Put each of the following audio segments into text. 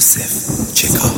یوسف چکا.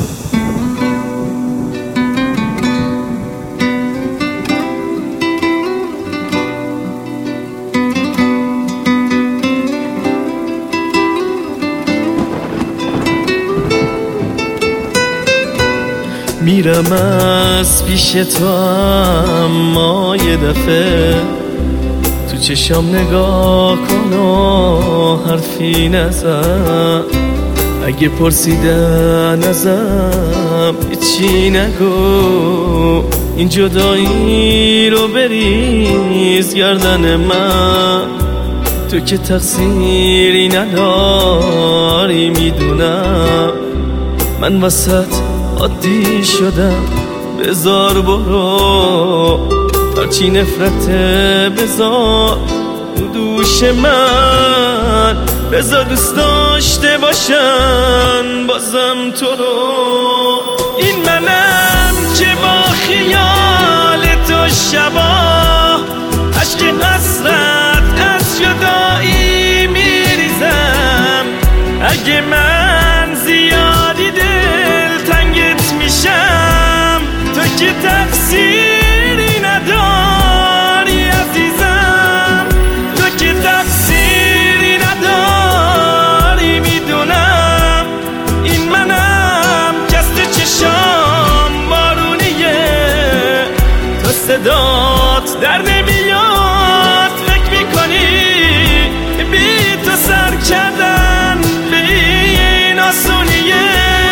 میرم از پیش تو اما یه دفعه تو چشام نگاه کن و حرفی نزن. اگه پرسیدن ازم هیچی نگو، این جدایی رو بریز گردن من. تو که تقصیری نداری میدونم، من وسط عادی شدم. بذار برو، هرچی نفرته بذار دوش من. بذار دوست داشته باشن بازم تو رو. این منم که با خیال تو شبا عشق حسرت از جدایی میریزم. اگه من زیادی دلتنگت میشم، تو که تقصیری نداری عزیزم. تو که تقصیری نداری میدونم. این منم که از تو چشام بارونیه، تو صدات در نمیاد. فکر میکنی بی تو سر کردن به این آسونیه.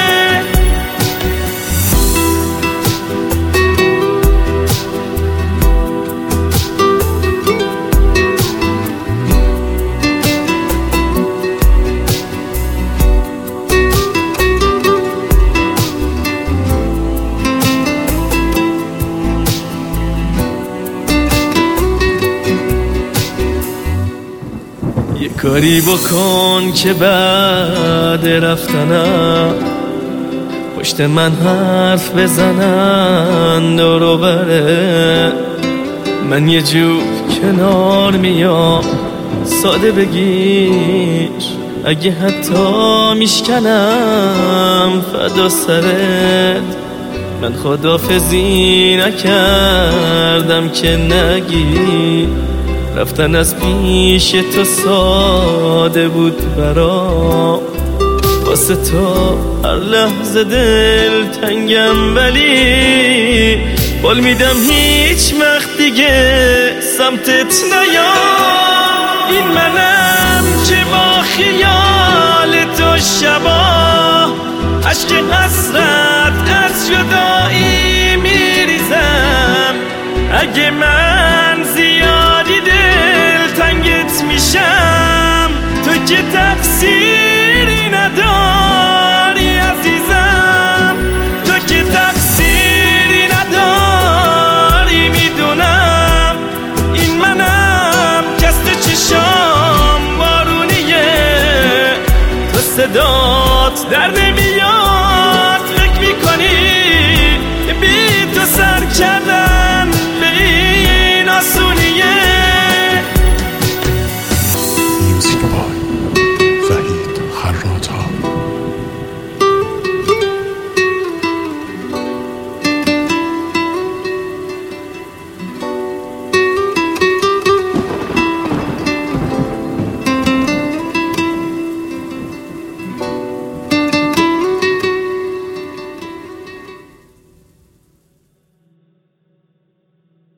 یه کاری بکن که بعد رفتنم پشت من حرف بزنن دور و بره. من یه جور کنار میام، ساده بگیر. اگه حتی میشکنم فدا سرت. من خداحافظی نکردم که نگی، رفتن از پیش تو ساده بود برام. واسه تو هر لحظه دل تنگم، ولی بال میدم هیچ وقت دیگه سمتت نیام. این منم که با خیال تو شبا عشق حسرت از جدایی میریزم. اگه من زیادی دلتنگت میشم، تو که تقصیری نداری عزیزم. تو که تقصیری نداری میدونم. این منم که از تو چشام بارونیه، تو صدات در نمیاد. فکر میکنی بی تو سر کردن به این آسونیه. میوزیک بای وحید خراطان.